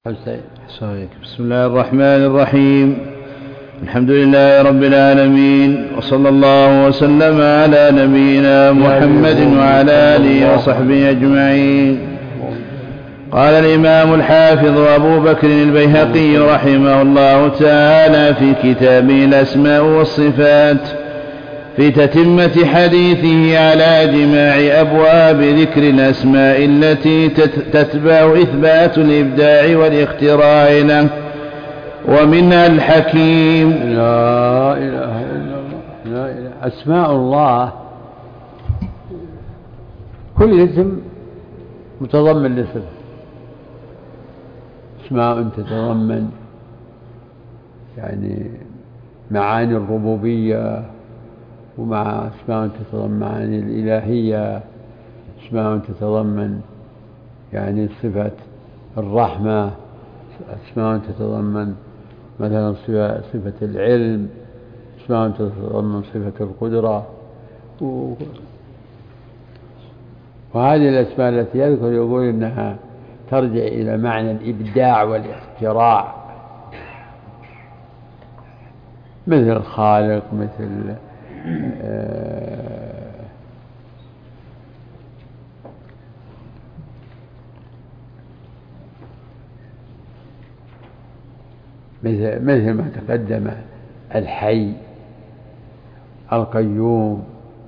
بسم الله الرحمن الرحيم. الحمد لله رب العالمين، وصلى الله وسلم على نبينا محمد وعلى آله وصحبه أجمعين. قال الإمام الحافظ أبو بكر البيهقي رحمه الله تعالى في كتابه الأسماء والصفات في تتمة حديثه على جماع أبواب ذكر الأسماء التي تتبع إثبات الإبداع والاختراع له، ومنها الحكيم. لا إله إلا الله. لا إله. أسماء الله كل اسم متضمن لصفة، أسماء تتضمن يعني معاني الربوبية، ومع أسماء تتضمن معاني الإلهية، أسماء تتضمن يعني صفة الرحمة، أسماء تتضمن مثلا صفة العلم، أسماء تتضمن صفة القدرة. وهذه الأسماء التي يذكر يقول إنها ترجع إلى معنى الإبداع والاختراع، مثل الخالق، مثل مثل ما تقدم، الحي، القيوم،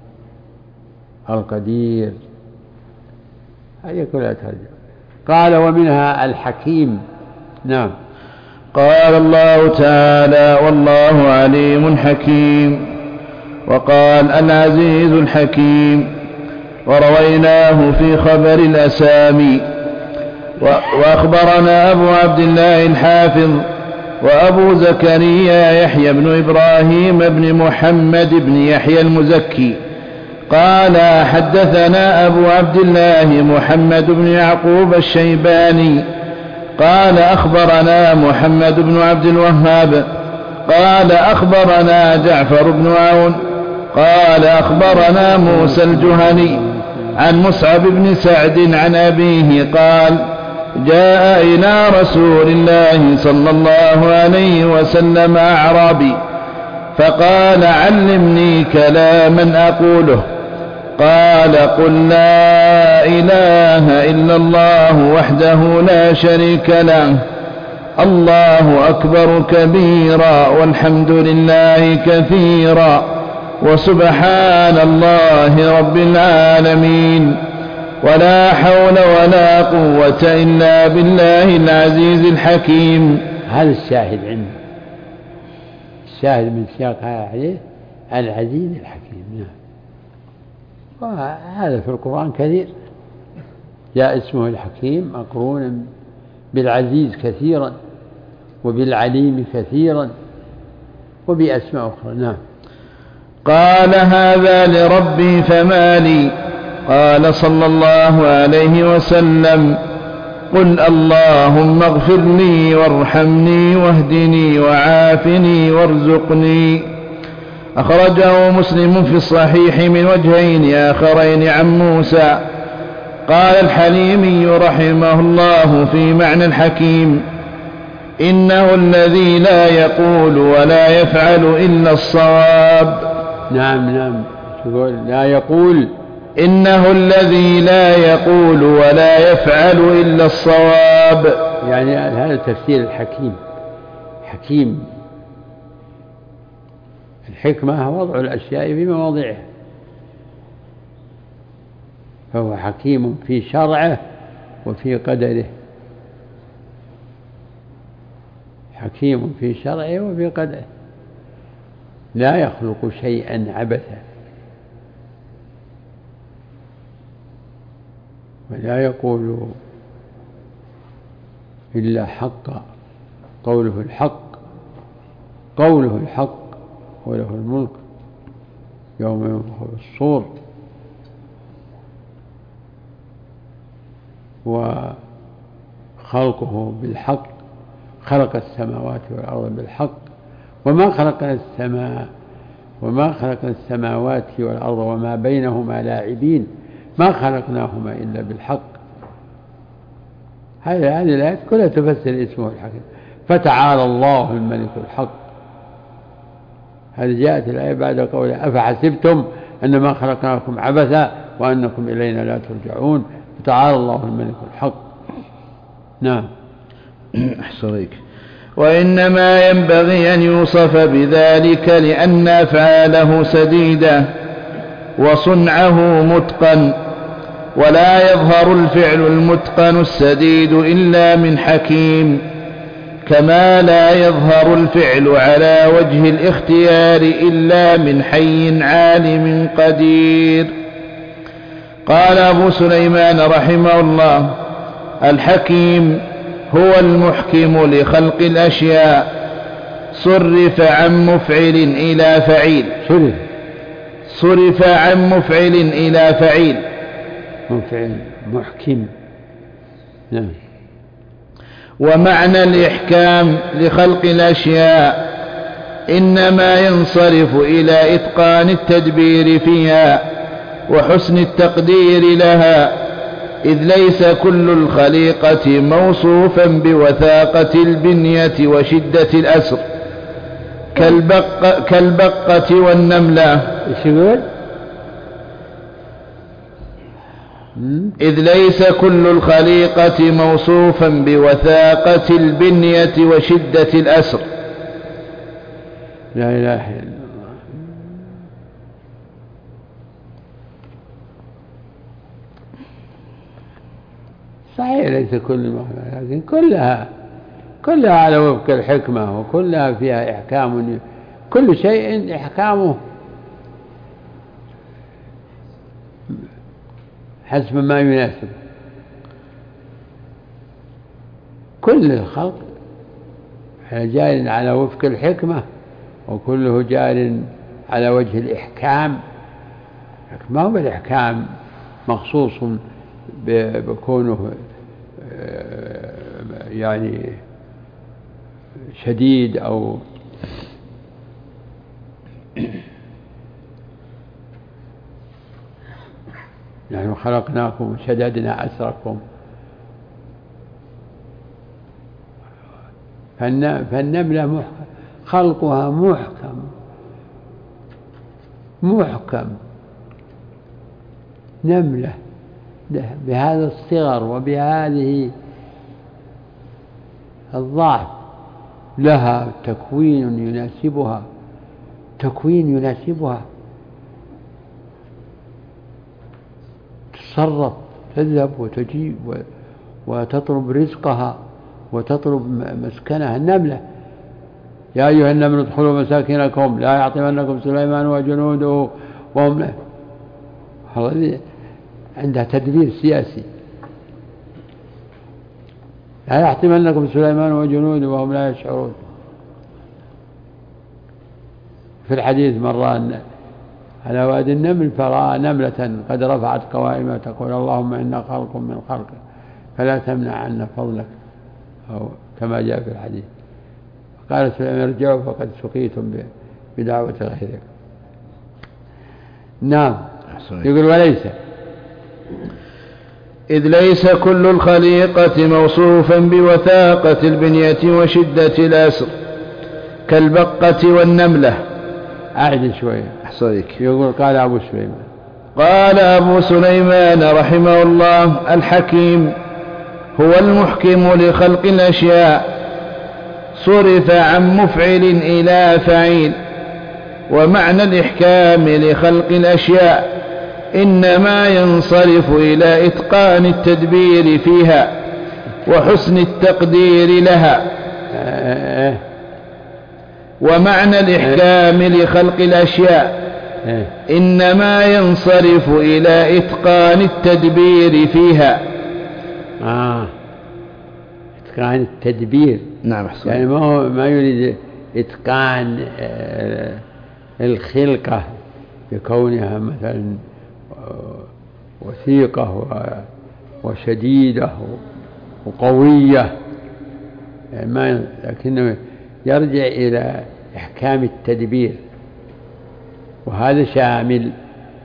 القدير، هذه كلها ترجع. قال ومنها الحكيم. نعم. قال الله تعالى: والله عليم حكيم. وقال العزيز الحكيم. ورويناه في خبر الأسامي. وأخبرنا أبو عبد الله الحافظ وأبو زكريا يحيى بن إبراهيم بن محمد بن يحيى المزكي قال حدثنا أبو عبد الله محمد بن يعقوب الشيباني قال أخبرنا محمد بن عبد الوهاب قال أخبرنا جعفر بن عون قال أخبرنا موسى الجهني عن مصعب بن سعد عن أبيه قال: جاء إلى رسول الله صلى الله عليه وسلم أعرابي فقال: علمني كلاما أقوله. قال: قل لا إله إلا الله وحده لا شريك له، الله أكبر كبيرا، والحمد لله كثيرا، وسبحان الله رب العالمين، ولا حول ولا قوة إلا بالله العزيز الحكيم. هذا الشاهد عنده، الشاهد من سياق هذا الحديث العزيز الحكيم. نعم. وهذا في القرآن كثير، جاء اسمه الحكيم مقرونا بالعزيز كثيرا، وبالعليم كثيرا، وبأسماء أخرى. نعم. قال: هذا لربي فما لي؟ قال صلى الله عليه وسلم: قل اللهم اغفر لي وارحمني واهدني وعافني وارزقني. أخرجه مسلم في الصحيح من وجهين آخرين عن موسى. قال الحليمي رحمه الله في معنى الحكيم: إنه الذي لا يقول ولا يفعل إلا الصواب. نعم. تقول لا يقول، إنه الذي لا يقول ولا يفعل إلا الصواب، يعني هذا تفسير الحكيم. حكيم، الحكمة وضع الأشياء في مواضعها، فهو حكيم في شرعه وفي قدره، حكيم في شرعه وفي قدره، لا يخلق شيئا عبثا، ولا يقول إلا حقا، قوله الحق، قوله الحق، وله الملك يوم ينفخ في الصور، وخلقه بالحق، خلق السماوات والأرض بالحق، وما خلقنا السماوات والأرض وما بينهما لاعبين، ما خلقناهما إلا بالحق. هذه الآيات كلها تفسر اسمه الحكيم. فتعالى الله الملك الحق. هذه جاءت الآية بعد قوله أفحسبتم أنما خلقناكم عبثا وأنكم إلينا لا ترجعون. فتعالى الله الملك الحق. نعم. أحسنك. وإنما ينبغي أن يوصف بذلك لأن أفعاله سديدة وصنعه متقن، ولا يظهر الفعل المتقن السديد إلا من حكيم، كما لا يظهر الفعل على وجه الاختيار إلا من حي عالم قدير. قال أبو سليمان رحمه الله: الحكيم هو المحكم لخلق الأشياء، صرف عن مفعل إلى فعيل. صرف عن مفعل إلى فعيل. مفعل محكم. نعم. ومعنى الإحكام لخلق الأشياء إنما ينصرف إلى إتقان التدبير فيها وحسن التقدير لها، إذ ليس كل الخليقة موصوفا بوثاقة البنية وشدة الأسر كالبقة والنملة. إذ ليس كل الخليقة موصوفا بوثاقة البنية وشدة الأسر. لا إله إلا الله. صحيح ليس كل ما، لكن كلها على وفق الحكمة، وكلها فيها إحكام. كل شيء إحكامه حسب ما يناسب. كل الخلق جار على وفق الحكمة، وكله جار على وجه الإحكام. ما هو بالإحكام مخصوص بكونه يعني شديد أو نحن خلقناكم وشددنا أسركم. فالنملة خلقها محكم. نملة بهذا الصغر وبهذه الضعف لها تكوين يناسبها، تصرف، تذهب وتجيب وتطلب رزقها وتطلب مسكنها. النملة: يا أيها النمل ادخلوا مساكنكم لا يحطمنكم سليمان وجنوده وهم عندها تدبير سياسي. لا يحطمنكم سليمان وجنوده وهم لا يشعرون. في الحديث مرة على وادي النمل فرأى نملة قد رفعت قوائمها تقول: اللهم إنا خلق من خلقك فلا تمنع عنا فضلك، أو كما جاء في الحديث. قال سليمان: ارجعوا فقد سقيتم بدعوة غيرك. نعم. يقول: وليس إذ ليس كل الخليقة موصوفا بوثاقة البنية وشدة الأسر كالبقة والنملة. أعد شوية. أحسنك. يقول: قال أبو سليمان. قال أبو سليمان رحمه الله: الحكيم هو المحكم لخلق الأشياء، صرف عن مفعل إلى فعيل. ومعنى الإحكام لخلق الأشياء إنما ينصرف إلى إتقان التدبير فيها وحسن التقدير لها. ومعنى الإحكام لخلق الأشياء إنما ينصرف إلى إتقان التدبير فيها. إتقان التدبير. نعم. أحسن. يعني ما يريد إتقان الخلقة بكونها مثلا وثيقة وشديدة وقوية، يعني لكنه يرجع إلى إحكام التدبير، وهذا شامل،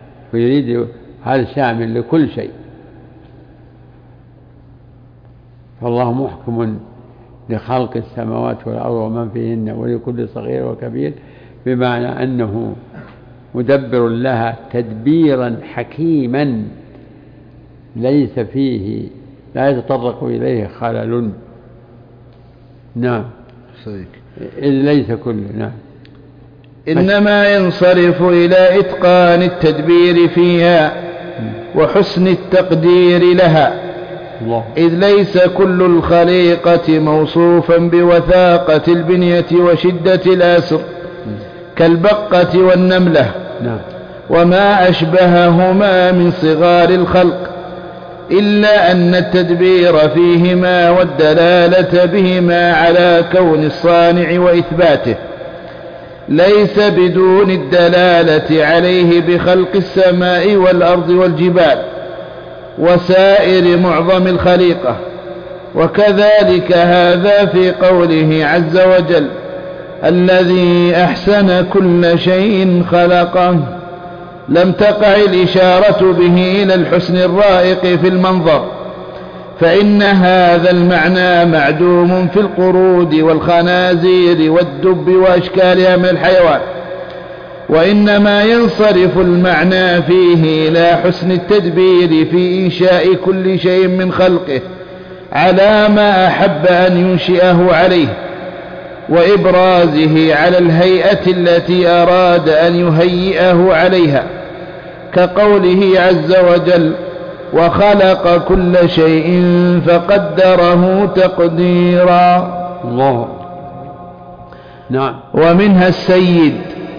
ويريد هذا شامل لكل شيء. فالله محكم لخلق السماوات والأرض ومن فيهن ولكل صغير وكبير، بمعنى أنه مدبر لها تدبيرا حكيما ليس فيه لا يتطرق إليه خلل. نعم إذ ليس كله. نعم إنما ينصرف إلى إتقان التدبير فيها وحسن التقدير لها، إذ ليس كل الخليقة موصوفا بوثاقة البنية وشدة الأسر كالبقة والنملة وما أشبههما من صغار الخلق، إلا أن التدبير فيهما والدلالة بهما على كون الصانع وإثباته ليس بدون الدلالة عليه بخلق السماء والأرض والجبال وسائر معظم الخليقة. وكذلك هذا في قوله عز وجل: الذي أحسن كل شيء خلقه، لم تقع الإشارة به إلى الحسن الرائق في المنظر، فإن هذا المعنى معدوم في القرود والخنازير والدب وأشكالها من الحيوان، وإنما ينصرف المعنى فيه إلى حسن التدبير في إنشاء كل شيء من خلقه على ما أحب أن ينشئه عليه، وإبرازه على الهيئة التي أراد أن يهيئه عليها، كقوله عز وجل: وخلق كل شيء فقدره تقديرا. الله. نعم. ومنها السيد،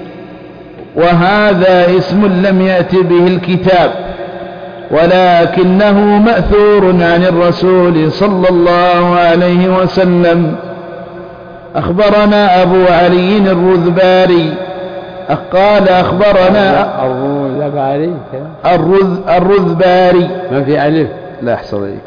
وهذا اسم لم يأت به الكتاب ولكنه مأثور عن الرسول صلى الله عليه وسلم. أخبرنا أبو علي الرذباري قال أخبرنا الرذباري ما في ألف. لا أحصل عليك.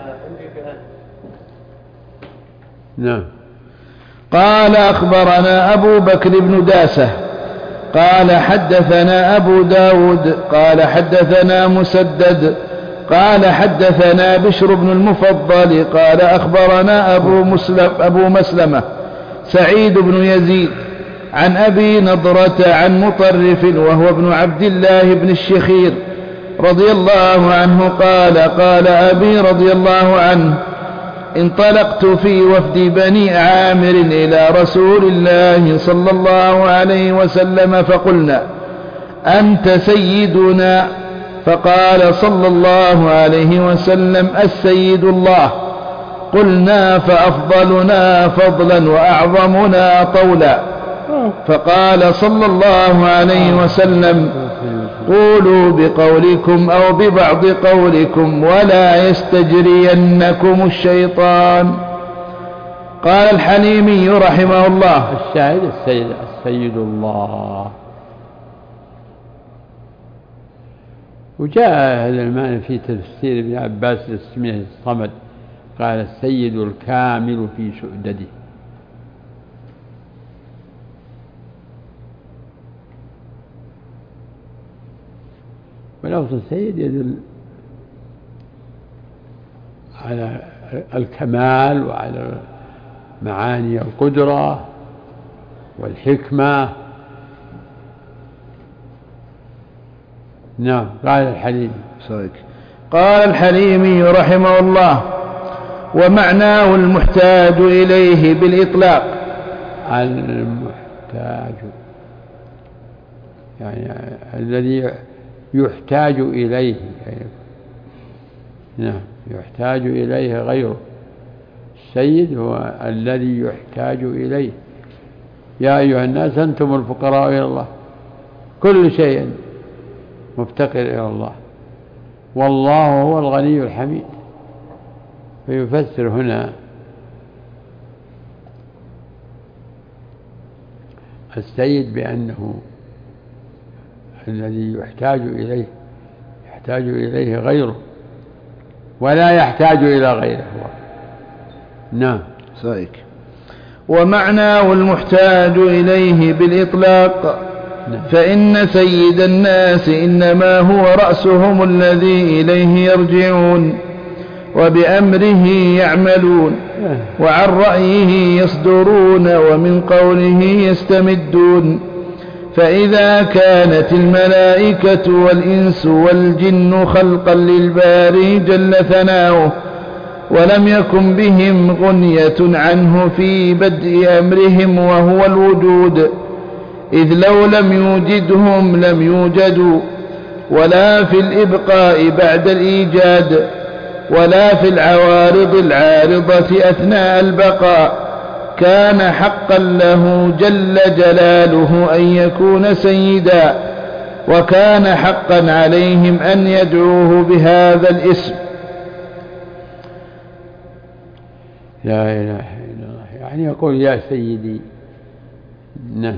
نعم. قال أخبرنا أبو بكر بن داسة قال حدثنا أبو داود قال حدثنا مسدد قال حدثنا بشر بن المفضل قال أخبرنا أبو مسلمة سعيد بن يزيد عن أبي نضرة عن مطرف وهو ابن عبد الله بن الشخير رضي الله عنه قال: قال أبي رضي الله عنه: انطلقت في وفد بني عامر إلى رسول الله صلى الله عليه وسلم فقلنا: أنت سيدنا؟ فقال صلى الله عليه وسلم: السيد الله. قلنا: فأفضلنا فضلا وأعظمنا طولا. فقال صلى الله عليه وسلم: قولوا بقولكم أو ببعض قولكم ولا يستجرينكم الشيطان. قال الحليمي رحمه الله: الشاهد السيد الله. وجاء هذا المعنى في تفسير ابن عباس لاسمه الصمد، قال: السيد الكامل في سؤدده. ولفظ السيد يدل على الكمال وعلى معاني القدرة والحكمة. نعم. قال الحليمي قال الحليمي رحمه الله: ومعناه المحتاج إليه بالإطلاق. المحتاج يعني الذي يحتاج إليه. نعم. يحتاج إليه غيره. السيد هو الذي يحتاج إليه. يا أيها الناس أنتم الفقراء إلى الله، كل شيء مفتقر إلى الله، والله هو الغني الحميد. فيفسر هنا السيد بأنه الذي يحتاج إليه غيره ولا يحتاج إلى غيره. نعم. ومعناه المحتاج إليه بالإطلاق. فإن سيد الناس إنما هو رأسهم الذي إليه يرجعون، وبأمره يعملون وعن رأيه يصدرون ومن قوله يستمدون. فإذا كانت الملائكة والإنس والجن خلقا للباري جل ثناؤه ولم يكن بهم غنية عنه في بدء أمرهم وهو الوجود، إذ لو لم يوجدهم لم يوجدوا، ولا في الإبقاء بعد الإيجاد، ولا في العوارض العارضة أثناء البقاء، كان حقا له جل جلاله أن يكون سيدا، وكان حقا عليهم أن يدعوه بهذا الاسم. لا إله إلا الله، يعني يقول يا سيدي. نعم.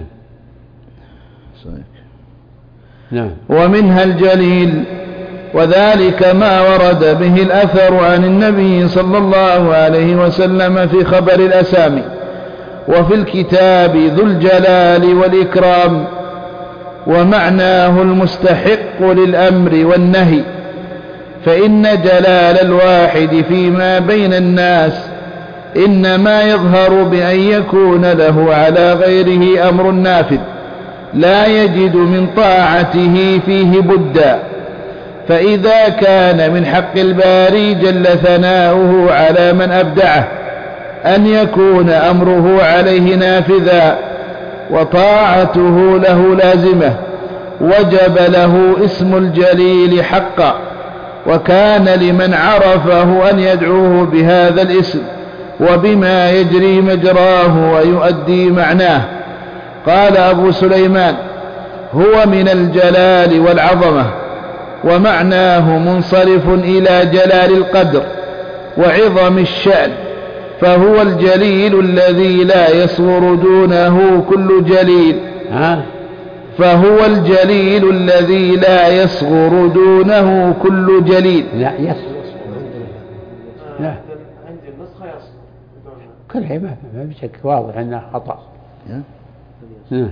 نعم. ومنها الجليل، وذلك ما ورد به الأثر عن النبي صلى الله عليه وسلم في خبر الأسامي، وفي الكتاب ذو الجلال والإكرام، ومعناه المستحق للأمر والنهي، فإن جلال الواحد فيما بين الناس إنما يظهر بأن يكون له على غيره أمر نافذ لا يجد من طاعته فيه بدا، فإذا كان من حق الباري جل ثناؤه على من أبدعه أن يكون أمره عليه نافذا وطاعته له لازمة، وجب له اسم الجليل حقا، وكان لمن عرفه أن يدعوه بهذا الاسم وبما يجري مجراه ويؤدي معناه. قال أبو سليمان: هو من الجلال والعظمة، ومعناه منصرف إلى جلال القدر وعظم الشأن، فهو الجليل الذي لا يصغر دونه كل جليل. فهو الجليل الذي لا يصغر دونه كل جليل. لا يصغر. لا عندي النسخة يصغر كلها ما بشك واضح أنها خطأ. الذي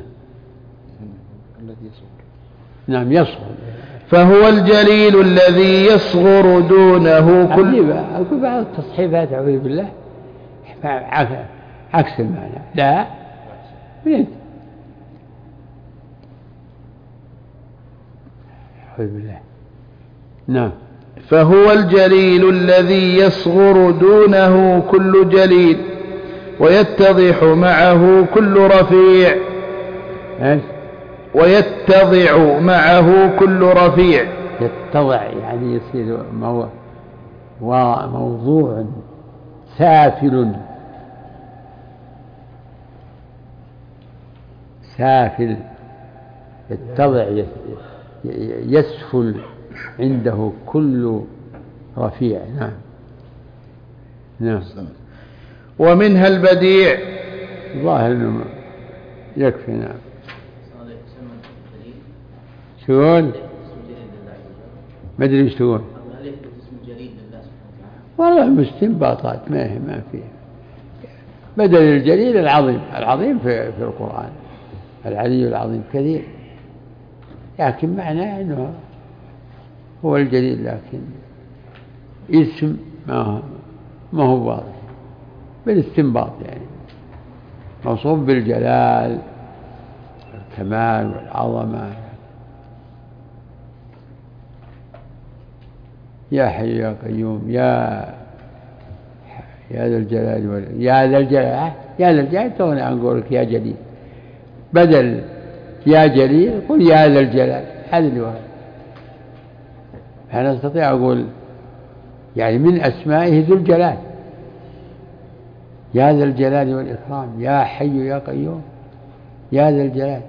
يصغر. نعم يصغر. فهو الجليل الذي يصغر دونه كل. أقول بعض التصحيفات أعوذ بالله عكس المعنى. لا من أعوذ بالله. نعم. فهو الجليل الذي يصغر دونه كل جليل ويتضح معه كل رفيع. ويتضع معه كل رفيع. يتضع يعني يصير موضوع سافل يتضع يسفل عنده كل رفيع. نعم. نعم. ومنها البديع. ظاهر انه يكفي. نعم. شلون؟ ما ادري شلون. والله مستنباطات ما فيه. بدل الجليل العظيم في القرآن، العلي العظيم كثير، لكن معناه انه هو الجليل، لكن اسم ما هو واضح بالاستنباط، يعني موصوف بالجلال والكمال والعظمة. يا حي يا قيوم يا ذا الجلال يا ذا الجلال تغني عن قولك يا جليل، بدل يا جليل قل يا ذا الجلال. هذا اللي هو. أنا أستطيع أقول يعني من أسمائه ذو الجلال، يا ذا الجلال والإكرام، يا حي يا قيوم يا ذا الجلال.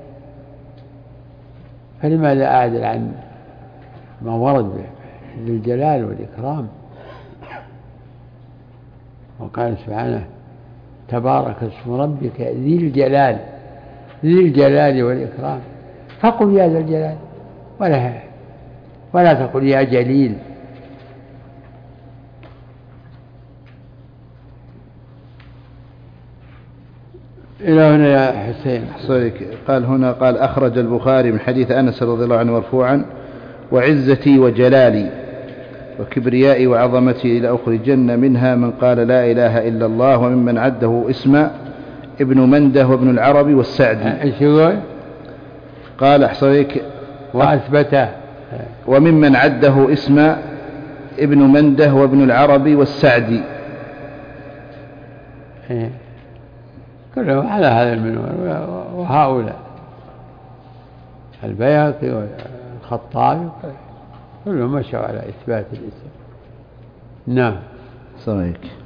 فلماذا أعدل عن ما ورد به ذو الجلال والإكرام؟ وقال سبحانه: تبارك اسم ربك ذي الجلال والإكرام. فقل يا ذا الجلال ولا تقل يا جليل. إلى هنا يا حسين. قال أخرج البخاري من حديث أنس رضي الله عنه مرفوعا: وعزتي وجلالي وكبريائي وعظمتي لأخرجن منها من قال لا إله إلا الله. وممن عده اسم ابن منده وابن العربي والسعدي. ايش يقول؟ قال أحصريك وأثبته. وممن عده اسم ابن منده وابن العربي والسعدي. كلهم على هذا المنوال. وهؤلاء البيهقي والخطابي كلهم مشوا على إثبات الاسم. نعم. صحيح.